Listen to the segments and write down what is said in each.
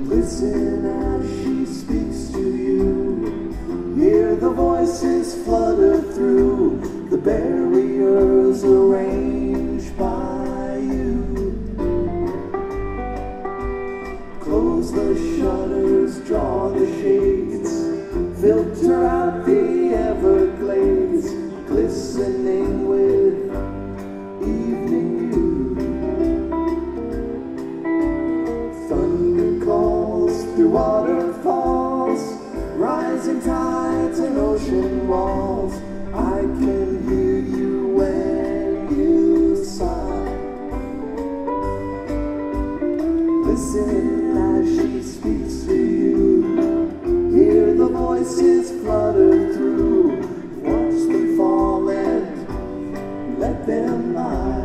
Listen as she speaks to you. Hear the voices flutter through the barriers arranged by you. Close the shutters, draw the shades, filter out the Everglades, glistening with evening dew. Thunder calls through waterfalls, rising tides and ocean walls. I can hear you when you sigh. Listen as she speaks to you. Hear the voices flutter through. Watch them fall and let them lie.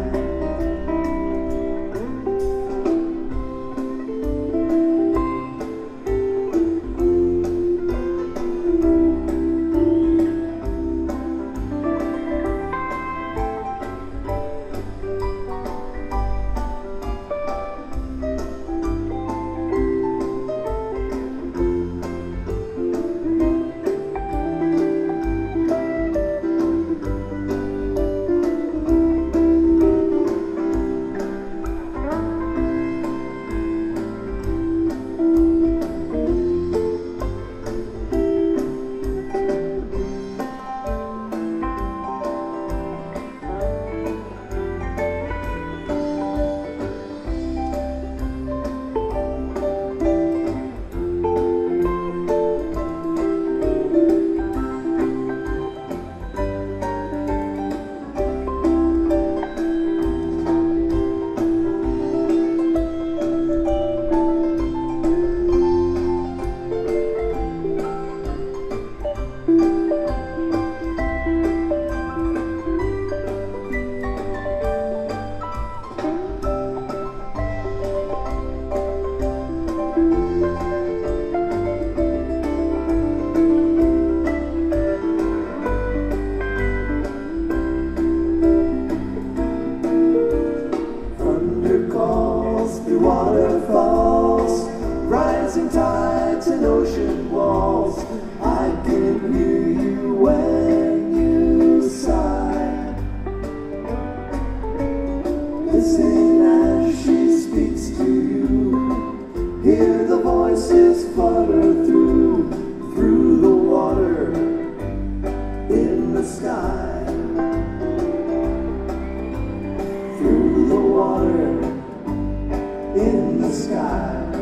Through waterfalls, rising tides and ocean walls. I can hear you when you sigh. Listen as she speaks to you. Hear the voices flutter through the water in the sky. Through the water in the sky.